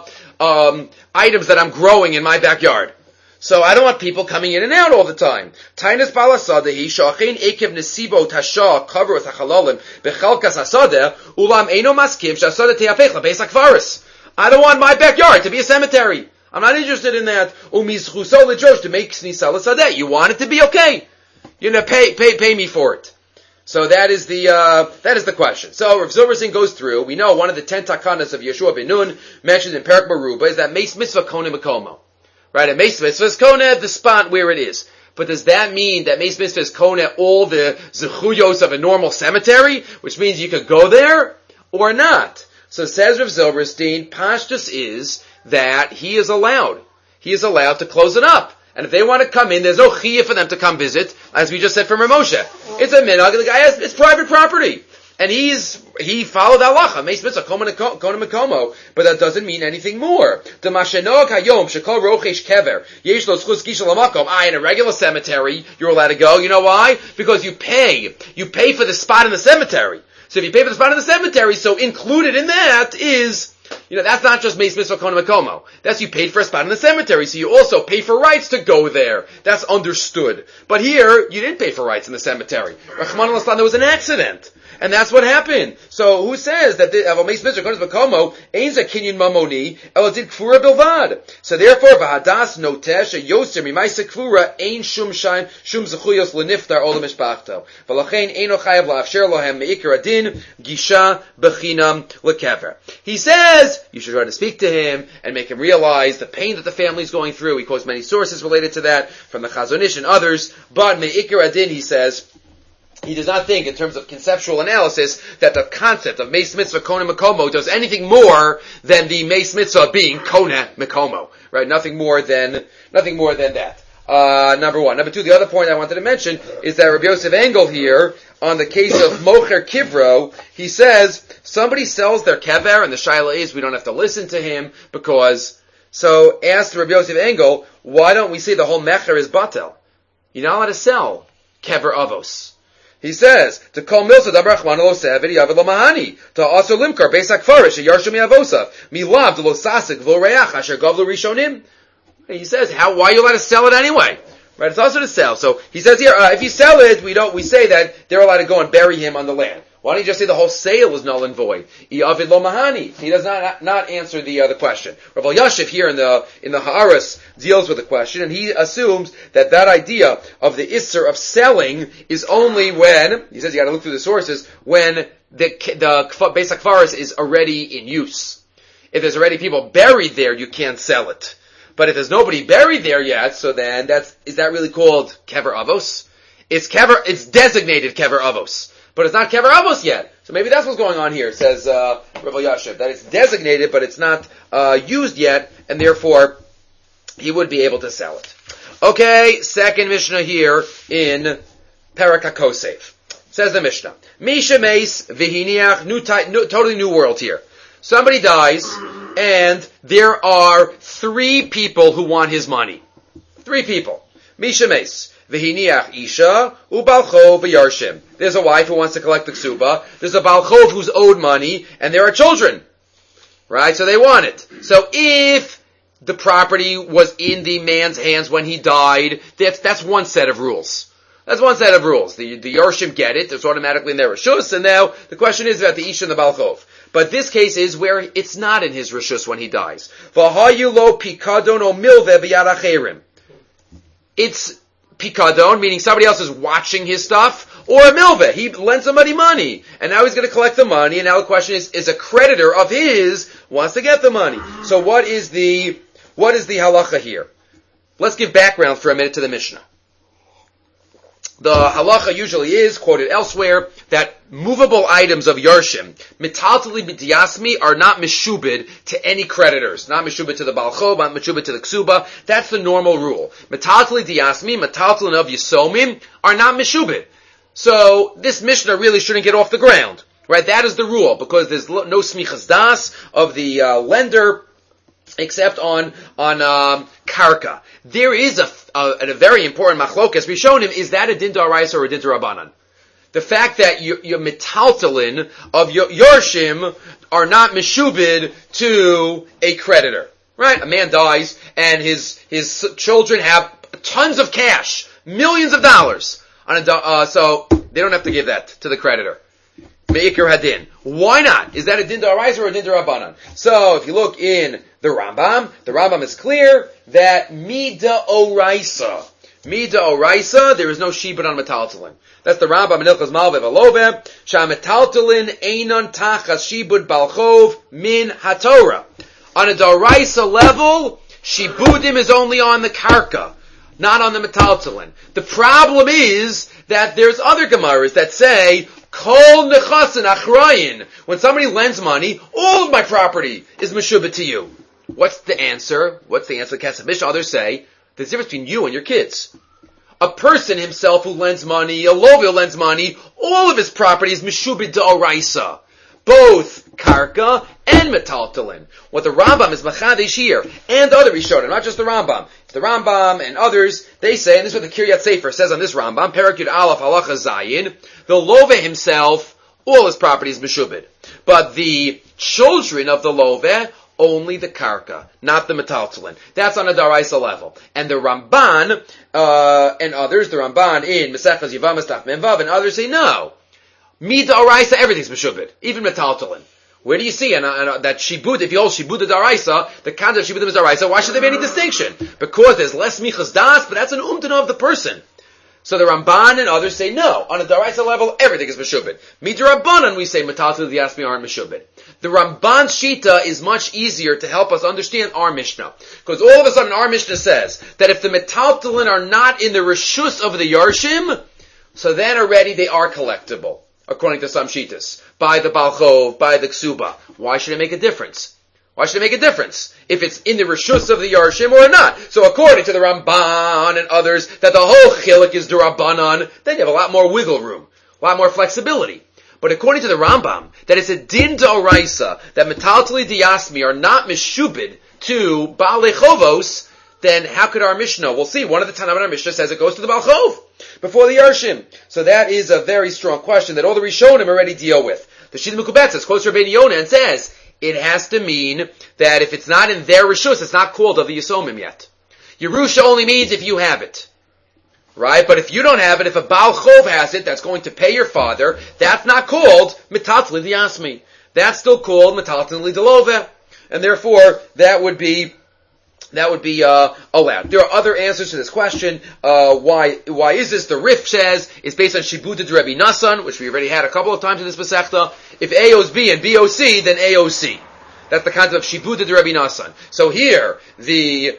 items that I'm growing in my backyard, so I don't want people coming in and out all the time. Tainas balasadahi shachin ekev nesibo tasha cover with hachalalim bechalkas hasadeh ulam eno maskim shasadeh teafech labeis hakvaris. I don't want my backyard to be a cemetery. I'm not interested in that. Umizchuso lejosh to make snisa l'sadeh. You want it to be okay? You're gonna pay me for it. So that is the question. So Rav Zilberstein goes through. We know one of the 10 takanas of Yeshua ben Nun mentioned in Perek Meruba is that Meis Mitzvah Kone Mekomo. Right? A Meis Mitzvah is Kone, the spot where it is. But does that mean that Meis Mitzvah is Kone all the zechuyos of a normal cemetery? Which means you could go there? Or not? So says Rav Zilberstein, Pashtus is that he is allowed. He is allowed to close it up. And if they want to come in, there's no chiyah for them to come visit, as we just said from Rav Moshe. It's a minhag, the guy has, it's private property. And he followed halacha, meis mitzvah, kona mekomo, but that doesn't mean anything more. The mashenok hayom, shekol rochesh kever, yesh lo zchus gisha lamakom. In a regular cemetery, you're allowed to go. You know why? Because you pay for the spot in the cemetery. So if you pay for the spot in the cemetery, so included in that is That's not just Meis Mitzvah Kohen Mekomo. That's you paid for a spot in the cemetery, so you also pay for rights to go there. That's understood. But here, you didn't pay for rights in the cemetery. Rachmana litzlan, there was an accident. And that's what happened. So who says that Meis Mitzvah Kohen Mekomo ain't a kinyan mamoni, elazid kfura bilvad? So therefore, v'hadas notesh a yoser mimaisa kfura ain't shum zechuyos leniftar olam mishpachto. V'lachein eino chayav la'afsher lohem meikar adin gisha bechinam lekever. He says you should try to speak to him and make him realize the pain that the family is going through. He quotes many sources related to that from the Chazon Ish and others. But meikar adin, he says, he does not think, in terms of conceptual analysis, that the concept of Meis Mitzvah Kohen Mekomo does anything more than the Meis Mitzvah being Kohen Mekomo. Right? Nothing more than that. Number one. Number two, the other point I wanted to mention is that Rabbi Yosef Engel here, on the case of Mocher Kivro, he says, somebody sells their kever, and the shaila is, we don't have to listen to him, because, so asked Rabbi Yosef Engel, why don't we say the whole mecher is batel? You're not allowed to sell kever avos. He says, to call milsa dabrachman lo sevedi avid lo mahani, to also limkar besak farish a yarshim yavosav, milav de lo sasik v'lo reach asher gavlu rishonim. He says, why are you allowed to sell it anyway? Right, it's also to sell. So he says here, if you sell it, we say that they're allowed to go and bury him on the land. Why don't you just say the whole sale is null and void? Iavid lo mahani. He does not answer the question. Rav Elyashiv here in the Haaretz deals with the question, and he assumes that idea of the isser of selling is only when, he says you got to look through the sources, when the Beis HaKfaros is already in use. If there's already people buried there, you can't sell it. But if there's nobody buried there yet, so then is that really called kever avos? It's designated kever avos. But it's not kever avos yet. So maybe that's what's going on here, says Rav Elyashiv, that it's designated, but it's not used yet, and therefore he would be able to sell it. Okay, second Mishnah here in Perek HaKosef. Says the Mishnah, Misha Meis Vihiniach, totally new world here. Somebody dies, and there are 3 people who want his money. 3 people. Misha Meis. V'hiniach isha u'balchov v'yarshim. There's a wife who wants to collect the ksuba. There's a balchov who's owed money, and there are children. Right? So they want it. So if the property was in the man's hands when he died, that's one set of rules. That's one set of rules. The Yarshim get it. It's automatically in their Rishus. And now the question is about the Isha and the Balchov. But this case is where it's not in his Rishus when he dies. V'hayu lo pikadon o milveh b'yad acherim. It's pikadon, meaning somebody else is watching his stuff, or a milveh. He lent somebody money. And now he's going to collect the money. And now the question is a creditor of his wants to get the money. So what is the halacha here? Let's give background for a minute to the Mishnah. The halacha usually is, quoted elsewhere, that movable items of Yarshim, mitaltali b'diyasmi, are not meshubid to any creditors. Not meshubid to the balchov, not meshubid to the ksuba. That's the normal rule. Mitaltali diyasmi, mitaltalin of yisomim, are not meshubid. So, this Mishnah really shouldn't get off the ground. Right? That is the rule, because there's no smichas das of the lender, except on karka. There is a very important machlokas. We've shown him, is that a din d'oraisa or a din d'rabanan? The fact that your metaltalin of your Yarshim are not meshubid to a creditor. Right? A man dies, and his children have tons of cash, millions of dollars, so they don't have to give that to the creditor. Me'ikr hadin. Why not? Is that a din d'oraisa or a din d'rabanan? So, if you look in the Rambam is clear that mida oraisa, there is no shibud on metaltalin. That's the Rambam in Ilchos Malveh V'Loveh. Sha'metaltalin einon tachas shibud balchov min haTorah. On a d'oraisa level, shibudim is only on the karka, not on the metaltalin. The problem is that there's other Gemaras that say, Kol nechasin achrayin. When somebody lends money, all of my property is meshubah to you. What's the answer? Kesef Mishnah. Others say, there's a difference between you and your kids. A person himself who lends money, a lovil lends money, all of his property is meshubah d'oraisa. Both karka and metaltalin. What the Rambam is machadish here, and other Rishonim, not just the Rambam. The Rambam and others, they say, and this is what the Kiryat Sefer says on this Rambam, Perek Yud Aleph Halacha Zayin, the Loveh himself, all his property is meshubed. But the children of the Loveh, only the karka, not the metaltalin. That's on a daraisa level. And the Ramban, and others, the Ramban in Mesechus Yevamos Daf Mem Vav, and others say no. Midaraisa, everything's meshubed, even metaltalin. Where do you see that shibud, if you hold shibud the daraisa, the concept of shibud is daraisa, why should there be any distinction? Because there's less michas das, but that's an umtana of the person. So the Ramban and others say no. On a daraisa level, everything is meshubed. Midrabanan, we say metaltalin the yasmi aren't meshubed. The Ramban shita is much easier to help us understand our Mishnah. Because all of a sudden our Mishnah says that if the metaltalin are not in the reshus of the yarshim, so then already they are collectible, according to some shitas, by the balchov, by the ksuba. Why should it make a difference? Why should it make a difference if it's in the reshus of the yarshim or not? So according to the Ramban and others, that the whole chiluk is durabanan, then you have a lot more wiggle room, a lot more flexibility. But according to the Rambam, that it's a din d'oraisa that metaltali diyasmi are not mishubid to baalei chovos, then how could our Mishnah? We'll see. One of the Tanam in our Mishnah says it goes to the balchov before the yarshim. So that is a very strong question that all the Rishonim already deal with. The Shita Mekubetzes quotes Rabbeinu Yonah and says it has to mean that if it's not in their reshus, it's not called of the Yisomim yet. Yerusha only means if you have it. Right? But if you don't have it, if a Baal Chov has it, that's going to pay your father, that's not called Metatli D'Yasmi. That's still called Metatli D'Love. And therefore, that would be allowed. There are other answers to this question. Why is this? The Rif says it's based on Shibuta Rebbe Nassan, which we already had a couple of times in this Masechta. If A owes B and B owes C, then A owes C. That's the concept of Shibuta Rebbe Nassan. So here, the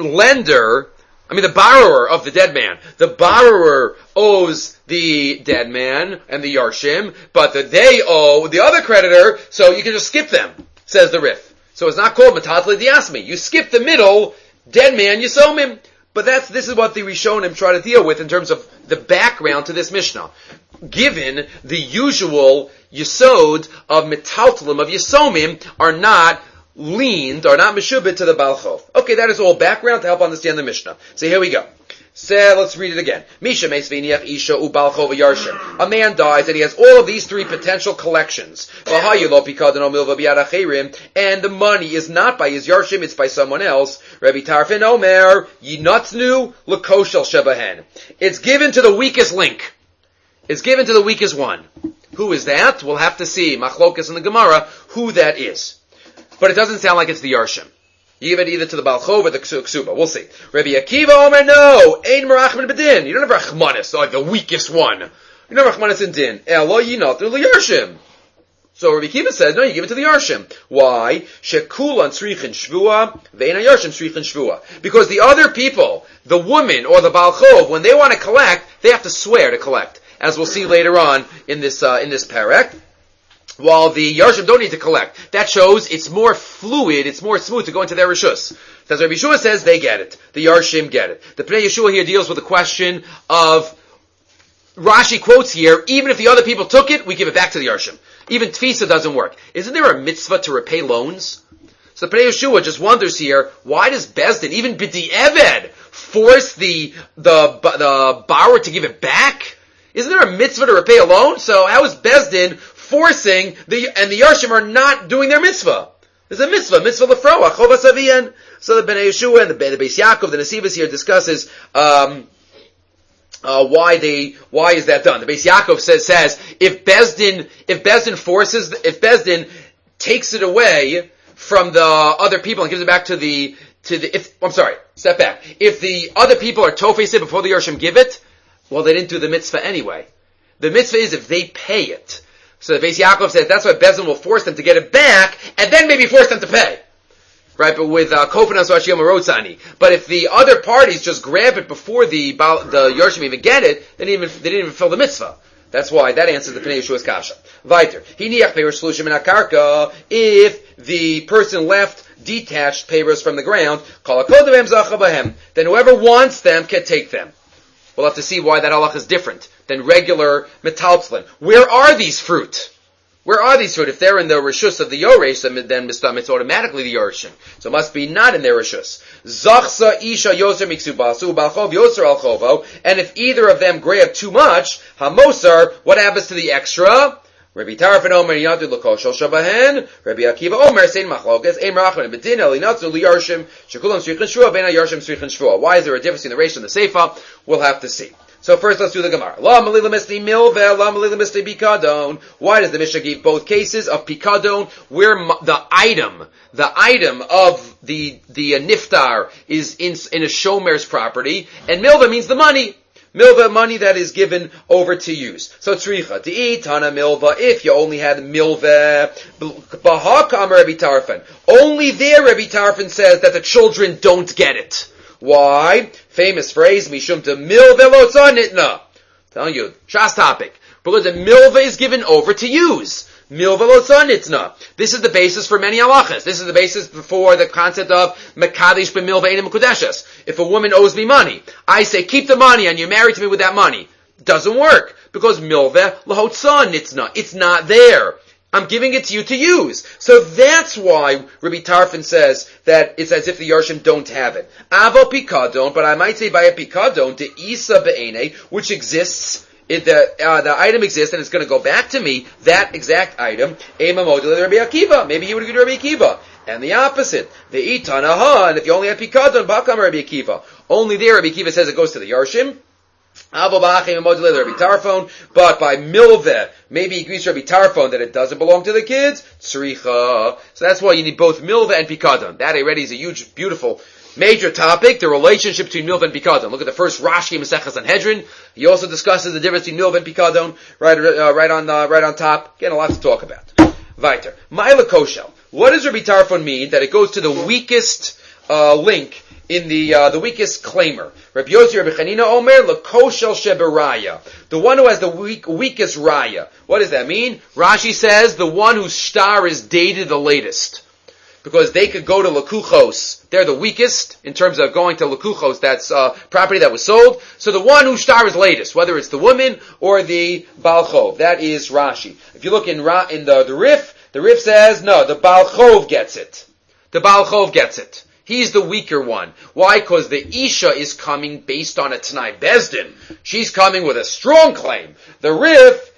borrower of the dead man, the borrower owes the dead man and the Yarshim, but they owe the other creditor, so you can just skip them, says the Rif. So it's not called Metatli D'Yasmi. You skip the middle, dead man, Yisomim. But this is what the Rishonim try to deal with in terms of the background to this Mishnah. Given the usual Yisod of Metaltalim, of Yisomim, are not meshubit to the Balchov. Okay, that is all background to help understand the Mishnah. So here we go. So let's read it again. Misha meisviniach isha ubalchov yarshim. A man dies and he has all of these three potential collections. And the money is not by his yarshim, it's by someone else. Rabbi Tarfin Omer, yinatznu lekoshel shebahen. It's given to the weakest link. It's given to the weakest one. Who is that? We'll have to see, Machlokas in the Gemara, who that is. But it doesn't sound like it's the yarshim. You give it either to the Balchov or the Ksuba. We'll see. Rabbi Akiva Omer, no. Ein merachman b'din. You don't have rachmanis, like the weakest one. You don't have rachmanis in din. Elo yinatru l'yarshim. So Rabbi Akiva says, no, you give it to the yarshim. Why? Shekulan tzrichin shvua, ve'ena yarshim tzrichin shvua. Because the other people, the woman or the Balchov, when they want to collect, they have to swear to collect. As we'll see later on in this parak. While the Yarshim don't need to collect. That shows it's more fluid, it's more smooth to go into their Rishus. As Rabbi Yeshua says, they get it. The Yarshim get it. The Pnei Yeshua here deals with the question of, Rashi quotes here, even if the other people took it, we give it back to the Yarshim. Even Tfisa doesn't work. Isn't there a mitzvah to repay loans? So the Pnei Yeshua just wonders here, why does Bezdin, even B'di Eved, force the borrower to give it back? Isn't there a mitzvah to repay a loan? So how is Bezdin forcing the Yarshim are not doing their mitzvah? There's a mitzvah lefroa, chovas aviyan. So the Bnei Yeshua and the Beis Yaakov, the Nesivos here discusses, why is that done? The Beis Yaakov says, if Bezdin takes it away from the other people and gives it back to step back. If the other people are tofes it before the Yarshim give it, well, they didn't do the mitzvah anyway. The mitzvah is if they pay it. So the Beis Yaakov says that's why Bezdin will force them to get it back, and then maybe force them to pay. Right, but with Kofanas Rashiyam Rotzani. But if the other parties just grab it before the Yarshim even get it, they didn't even fulfill the mitzvah. That's why that answers the Pnei Yeshua's kasha. Weiter. Hiniach peiros shlushim in akarka. If the person left detached peiros from the ground, kol hakodem zacha bahem. Then whoever wants them can take them. We'll have to see why that halach is different than regular metaltlin. Where are these fruit? Where are these fruit? If they're in the rishus of the yoresh, then it's automatically the yoreshim. So it must be not in their rishus. Zachsa isha yoser miksubasu balchov yoser al chovo. And if either of them grab too much, hamosar, what happens to the extra? Rabbi Tarfon Omer Yadu L'Koshel Shabahen. Rabbi Akiva Omer Sein Machlokas. Ein Rachman Bedin Elinatzu Liyarshim. Shekulam Srichin Shvua. Beina Yarshim Srichin Shvua. Why is there a difference in the ratio and the Seifa? We'll have to see. So first, let's do the Gemara. La Malila Misli Milveh. La Malila Misli Pikadon. Why does the Mishnah give both cases of Pikadon where the item of the niftar is in a shomer's property, and Milveh means the money. Milveh, money that is given over to use. So tzricha, to eat, tana milveh, if you only had milveh, bahakam Rabbi Tarfon. Only there Rabbi Tarfon says that the children don't get it. Why? Famous phrase, mishum to milveh lo tzanitna. Telling you, shas topic. Because the milveh is given over to use. Milveh lo tzanitna. This is the basis for many halachas. This is the basis for the concept of mekadesh b'milveh einim mekudeshes. If a woman owes me money, I say, keep the money and you're married to me with that money. Doesn't work. Because milveh lo tzanitna. It's not there. I'm giving it to you to use. So that's why Rabbi Tarfon says that it's as if the Yarshim don't have it. Avo pikadon, but I might say by a pikadon, de isa be'ene, which exists. The item exists and it's going to go back to me, that exact item, Ema Model Rabbi Akiva. Maybe you would agree to Rabbi Akiva. And the opposite, the Itanaha, and if you only have Pikadon, Bakam Rabbi Akiva. Only there Rabbi Akiva says it goes to the Yarshim. But by Milveh, maybe he agrees to Rabbi Tarfon that it doesn't belong to the kids. Tzricha. So that's why you need both Milveh and Pikadon. That already is a huge, beautiful, major topic, the relationship between Milveh and Pikadon. Look at the first Rashi Masechah Sanhedrin. He also discusses the difference between Milveh and Pikadon, right on top. Again, a lot to talk about. Weiter. Ma'ila Koshel. What does Rabbi Tarfon mean that it goes to the weakest link in the weakest claimer? Rabbi Yossi Rabbi Chanina Omer L'Koshel Sheberaya. The one who has the weakest raya. What does that mean? Rashi says the one whose star is dated the latest. Because they could go to Lekuchos. They're the weakest in terms of going to Lekuchos. That's property that was sold. So the one whose star is latest, whether it's the woman or the Baal Chov. That is Rashi. If you look in the Rif says, no, the Baal Chov gets it. The Baal Chov gets it. He's the weaker one. Why? Because the Isha is coming based on a Tanai Bezdin. She's coming with a strong claim. The Rif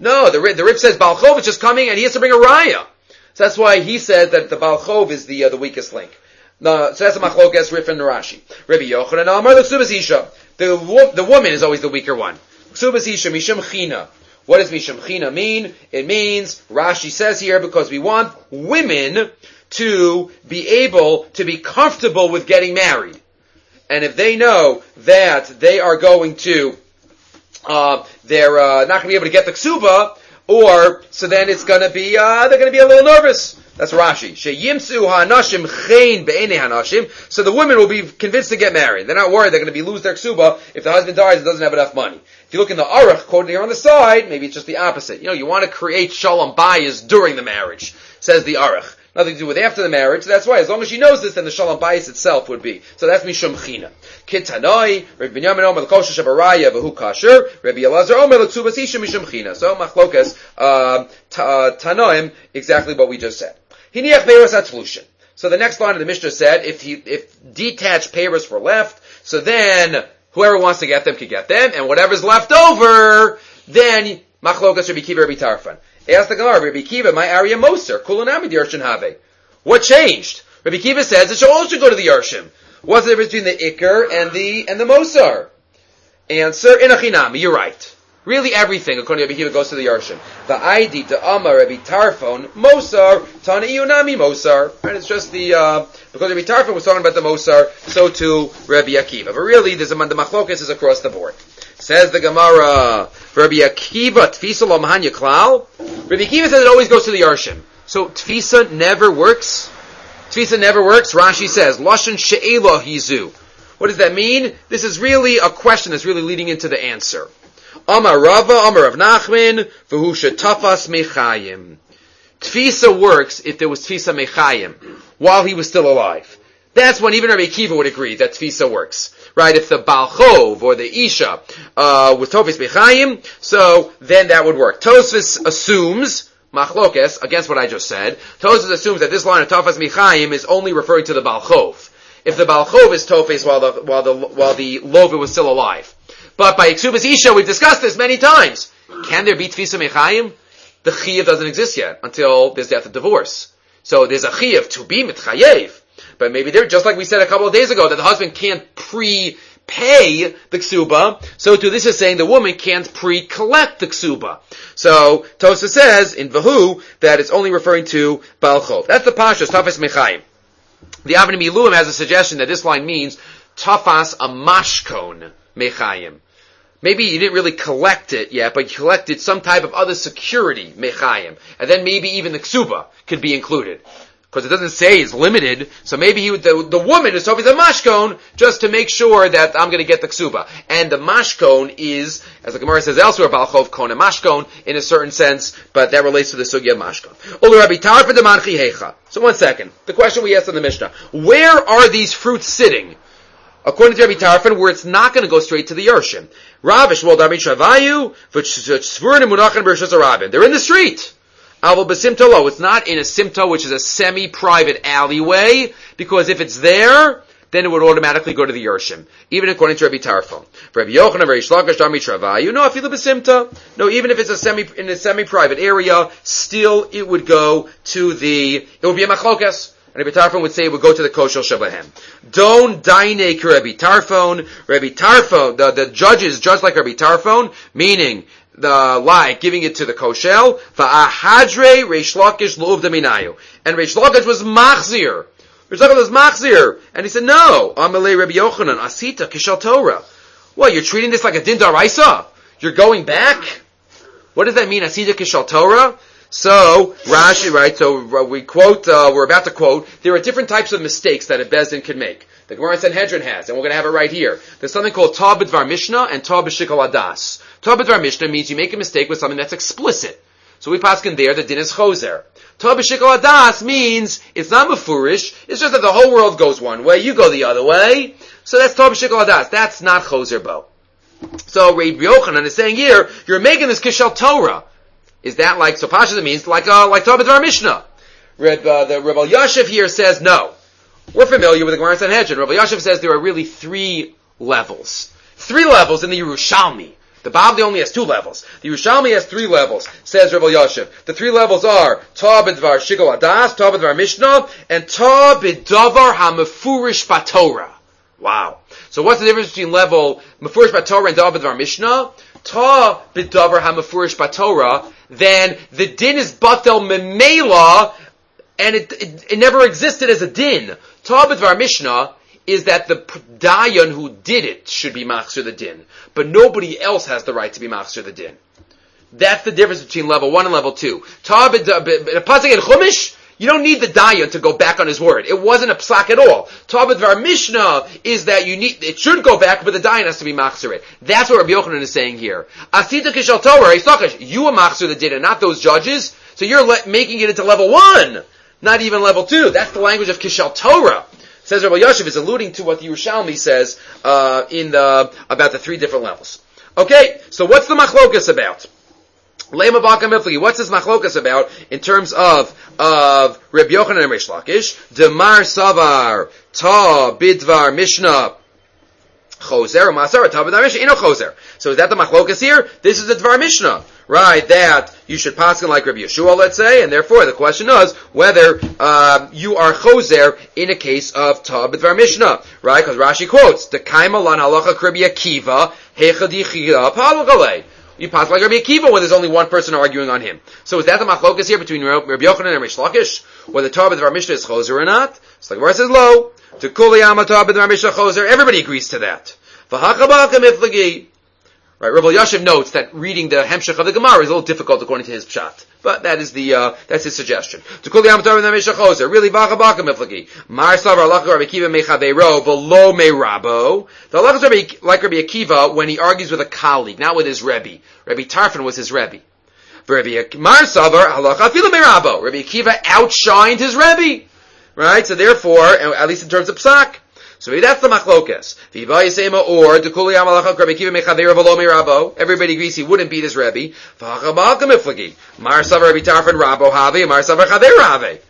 says Baal Chov is just coming and he has to bring a raya. So that's why he says that the Baal Chov is the weakest link. So that's the Machlokes Rif and Rashi. Rabbi Yochanan Amar l'Ksubas Isha. The woman is always the weaker one. Ksubas Isha Mishum China. What does Mishum China mean? It means, Rashi says here, because we want women to be able to be comfortable with getting married. And if they know that they are going to, they're not going to be able to get the ksuba, so then it's going to be, they're going to be a little nervous. That's Rashi. Sheyimsu ha'anashim chein be'enei ha'anashim. So the women will be convinced to get married. They're not worried they're going to lose their ksuba if the husband dies and doesn't have enough money. If you look in the Aruch, quoted here on the side, maybe it's just the opposite. You want to create shalom bayis during the marriage, says the Aruch. Nothing to do with after the marriage. So that's why, as long as she knows this, then the shalom bayis itself would be. So that's mishum china. Kitanoi, Rabbi Binyamin Omer l'kosher shabaraya v'hu kasher, Rabbi Elazar Omer l'ksubas isha mishum china. So machlokas tanoim, exactly what we just said. Hiniach peiros hatzlushin. So the next line of the Mishnah said, if detached peiros were left, so then whoever wants to get them can get them, and whatever's left over, then machlokas Rabbi Kiva Rabbi Tarfon. Ask the Gemara, Rabbi Kiva, my Arya Moser, Kulanami the Yarshin Have. What changed? Rabbi Kiva says it all should go to the Yarshim. What's the difference between the Iker and the Mosar? Answer, Inachinami, you're right. Really everything, according to Rabbi Kiva, goes to the Yarshim. The ID to Amma Rabbi Tarfon, Mosar, Tana Iyunami Mosar. Right, it's just because Rabbi Tarfon was talking about the Mosar, so too Rabbi Akiva. But really, the Machlokes is across the board. Says the Gemara, Rabbi Akiva, Tfisa lo mahanya klal. Rabbi Akiva says it always goes to the Yarshim. So Tfisa never works. Tfisa never works. Rashi says, Lashon she'ela hizu. What does that mean? This is really a question that's really leading into the answer. Amar Rava, Amar Rav Nachman, v'hu shetafas mechayim. Tfisa works if there was Tfisa mechayim, while he was still alive. That's when even Rabbi Akiva would agree that Tfisa works. Right? If the Baal Chov or the Isha was Tofes Bechayim, so then that would work. Tosfos assumes, Machlokes, against what I just said, Tosfos assumes that this line of Tofes Bechayim is only referring to the Baal Chov. If the Baal Chov is Tofes while the Lova was still alive. But by Ksubas Isha, we've discussed this many times. Can there be Tfisa Mechayim? the chiyuv doesn't exist yet until there's death of divorce. So there's a chiyuv to be mitchayev. But maybe they're, just like we said a couple of days ago, that the husband can't prepay the ksuba, so to this is saying the woman can't pre-collect the ksuba. So Tosa says in Vahu that it's only referring to Baal Chov. That's the Pashas, Tafas Mechayim. The Avnei Miluim has a suggestion that this line means Tafas a mashkon Mechayim. Maybe you didn't really collect it yet, but you collected some type of other security, Mechayim. And then maybe even the ksuba could be included. Because it doesn't say it's limited, so maybe the woman is talking to the mashkon just to make sure that I'm going to get the ksuba. And the mashkon is, as the Gemara says elsewhere, Baal Chov kona mashkon in a certain sense, but that relates to the sugya of mashkon. Olu Rabbi Tarfa de manchi hecha. So 1 second. The question we asked in the Mishnah: where are these fruits sitting? According to Rabbi Tarfon, where it's not going to go straight to the Yershim. Ravish wol darmi shavayu v'tzvurin munachin b'rishos harabim. They're in the street. Aval b'simto lo. It's not in a simto, which is a semi-private alleyway, because if it's there, then it would automatically go to the Yershim, even according to Rabbi Tarfon. For Rabbi Yochanan, Reish Lakish, Darmi Travayu, no, afilu b'simta. No, even if it's in a semi-private area, still it would go to it would be a machlokas. And Rabbi Tarfon would say it would go to the koshel shabahem. Don't daine Rabbi Tarfon. Rabbi Tarfon, the judges judge like Rabbi Tarfon, meaning giving it to the koshel. Va'ahadre Reish Lakish l'uv daminayu. And Reish Lakish was machzir. Reish Lakish was machzir. And he said, no. Amalei Rabbi Yochanan, asita kishal Torah. What, you're treating this like a din daraisa? You're going back? What does that mean, asita kishal Torah? So, Rashi, right, so we quote, we're about to quote, there are different types of mistakes that a bezdin can make. The Gemara Sanhedrin has, and we're going to have it right here. There's something called Ta b'dvar Mishnah and Ta b'shikol adas. Ta b'dvar Mishnah means you make a mistake with something that's explicit. So we paskin there, the din is choser. Ta b'shikol adas means it's not mefurish, it's just that the whole world goes one way, you go the other way. So that's Ta b'shikol adas. That's not choser bo. So Rabbi Yochanan is saying here, you're making this kishal Torah. Is that like, so Pasha means like Ta b'dvar Mishnah. The Rabbi Yashiv here says no. We're familiar with the Gemara Sanhedrin. Rabbi Yashiv says there are really 3 levels. 3 levels in the Yerushalmi. The Bavli only has 2 levels. The Yerushalmi has 3 levels, says Rabbi Yashiv. The 3 levels are Ta b'dvar Shikol Adas, Ta b'dvar Mishnah, and Ta b'davar HaMefurish Batorah. Wow. So what's the difference between level Mefurish Batorah and Ta b'dvar Mishnah? Ta b'davar HaMefurish Batorah, then the din is batel memela, and it never existed as a din. Ta b'dvar Mishnah is that the dayan who did it should be machzir the din, but nobody else has the right to be machzir the din. That's the difference between level 1 and level 2. Ta b'dvar in Chumash, you don't need the dayan to go back on his word. It wasn't a psak at all. Ta b'dvar Mishnah is that it should go back, but the dayan has to be machzir it. That's what Rabbi Yochanan is saying here. Asita kishal Torah, you are machzir the din, and not those judges. So you're making it into level 1, not even level 2. That's the language of kishal Torah. Says Rabbi Yashiv is alluding to what the Yerushalmi says about the 3 different levels. Okay, so what's the machlokas about? Lema baka miflagi. What's this machlokas about in terms of Rabbi Yochanan and Reish Lakish? Demar savar ta bidvar Mishnah choser masar ta bidvar Mishnah ino choser. So is that the machlokas here? This is the dvar Mishnah, right? That you should paskin like Rabbi Yeshua, let's say, and therefore the question is whether you are choser in a case of ta bidvar Mishnah, right? Because Rashi quotes the kaima lan halacha Rabbi Akiva hechad yichida palgalei. You pass like Rabbi Akiva when there's only one person arguing on him. So is that the machlokas here between Rabbi Yochanan and Reish Lakish? Whether Ta b'dvar Mishnah is choser or not? So the Gemara says lo. To kuli yama Ta b'dvar Mishnah choser. Everybody agrees to that. V'hachabaka miflagi. Right, Rabbi Yashiv notes that reading the Hemshech of the Gemara is a little difficult according to his pshat. But that is that's his suggestion. To kuli yama Ta b'dvar Mishnah choser. Really v'hachabaka miflagi. Mar savar halacha Rabbi Akiva mechaveiro v'lo meirabo. The halacha is like Rabbi Akiva when he argues with a colleague, not with his Rebbe. Rabbi Tarfon was his Rebbe. Mar savar halacha afilu meirabo. Rabbi Akiva outshined his Rebbe. Right? So therefore, at least in terms of psak. So maybe that's the machlokas. Or dekuli amalacha Rabbi Akiva mechaveiro v'lo meirabo. Everybody agrees he wouldn't beat his Rebbe. V'hachabaka miflagi. Mar savar Rabbi Tarfon rabo have. Mar savar chaver have.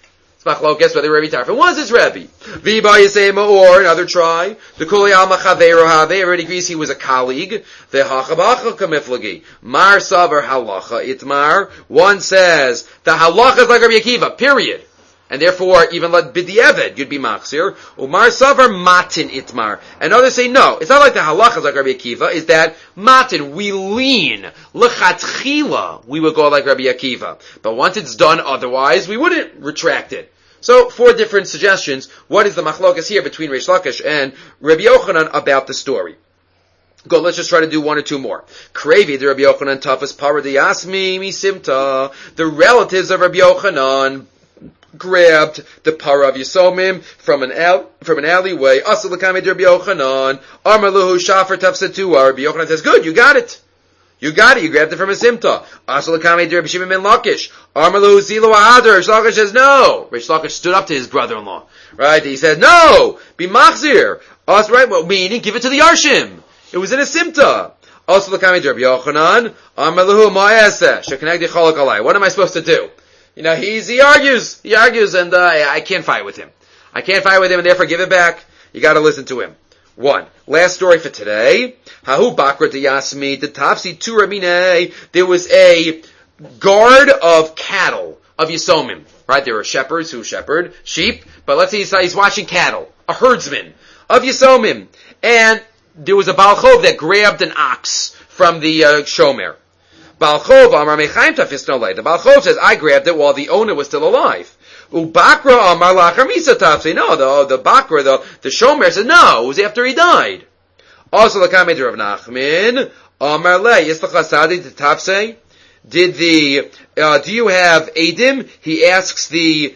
It's machlokes whether Rabbi Tarfon was his Rebbe. V'ba Yisema, or another try. The Kuli Alma Chaveiro Have, everybody agrees he was a colleague. The Hachabacha Kamiflagi. Mar Savar Halacha Itmar. One says, the Halacha is like Rabbi Akiva, period. And therefore, even let B'di'eved, you'd be Machzir. Umar Savar Matin Itmar. And others say, no, it's not like the Halacha is like Rabbi Akiva, is that Matin, we lean. L'chatchila, we would go like Rabbi Akiva. But once it's done otherwise, we wouldn't retract it. So, 4 different suggestions. What is the machlokas here between Reish Lakish and Rabbi Yochanan about the story? Go, let's just try to do 1 or 2 more. Krevi, the Rabbi Yochanan, Tafas Paradiyasmi, Misimta. The relatives of Rabbi Yochanan grabbed the para of Yisomim from an alleyway. Asal l'kamei Rabbi Yochanan. Armaluhu shafer tafsetua. Rabbi Yochanan says, good, you got it. You got it. You grabbed it from a simta. Asal l'kamei Rabbi Shimon ben Lakish. Armaluhu zilo ahadar. Reish Lakish says, no. Reish Lakish stood up to his brother-in-law. Right? He said, no. Be machzir. Us, right? Well, meaning, give it to the Yarshim. It was in a simta. Asal l'kamei Rabbi Yochanan. Armaluhu ma'aseh. Shekanegdi cholak alai. What am I supposed to do? You know, he argues, and I can't fight with him. And therefore give it back. You gotta listen to him. 1. Last story for today. Hahu bakra de yasmi, de tafsi tu ramine. There was a guard of cattle, of Yisomim. Right? There were shepherds who shepherd sheep, but let's say he's watching cattle. A herdsman of Yisomim. And there was a Baal Chov that grabbed an ox from the shomer. Baal Chov amar mechaim tafisnolei. The Baal Chov says, I grabbed it while the owner was still alive. Ubakra amar lachar misa tafsi. No, the Bakra, the shomer said, no, it was after he died. Also, l'kamed Rav Nachman amar le yislach asadi tafsi. Do you have Adim? He asks the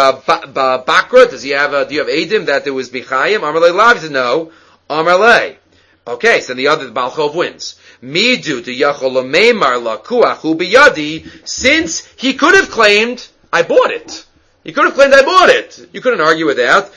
Bakra, do you have Adim that there was Bichayim? Amar le lav. He said, no. Amar le. Okay, so the Baal Chov wins. Midu to Yacholomeimar lakuachu biyadi, since he could have claimed, I bought it. You couldn't argue with that.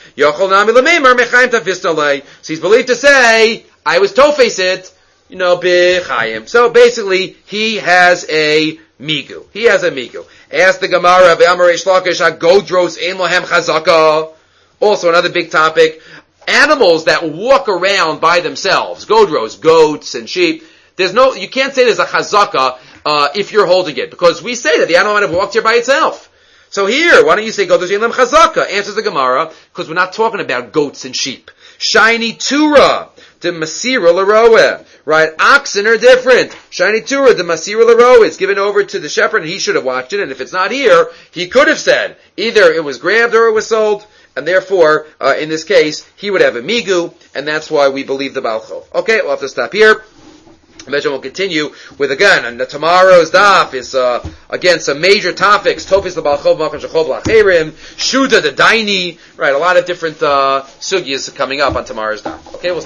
So he's believed to say, I was tofes it, b'chayim. So basically, he has a migu. Ask the Gemara, ve'amar Reish Lakish, ha-godros ein lohem chazaka. Also another big topic. Animals that walk around by themselves, godros, goats and sheep, you can't say there's a chazaka, if you're holding it, because we say that the animal might have walked here by itself. So here, why don't you say godros ein lohem chazaka? Answers the Gemara, because we're not talking about goats and sheep. Shiny tura, the masira l'roeh. Right? Oxen are different. Shiny tura, the masira l'roeh, is given over to the shepherd, and he should have watched it, and if it's not here, he could have said, either it was grabbed or it was sold. And therefore, in this case, he would have a migu, and that's why we believe the Baal Chov. Okay, we'll have to stop here. Imagine we'll continue with, again, and tomorrow's daf is, again, some major topics. Tofis the Baal Chov, Makam Shechov Lacherim, Shuda the Daini, right, a lot of different, sugyas coming up on tomorrow's daf. Okay, we'll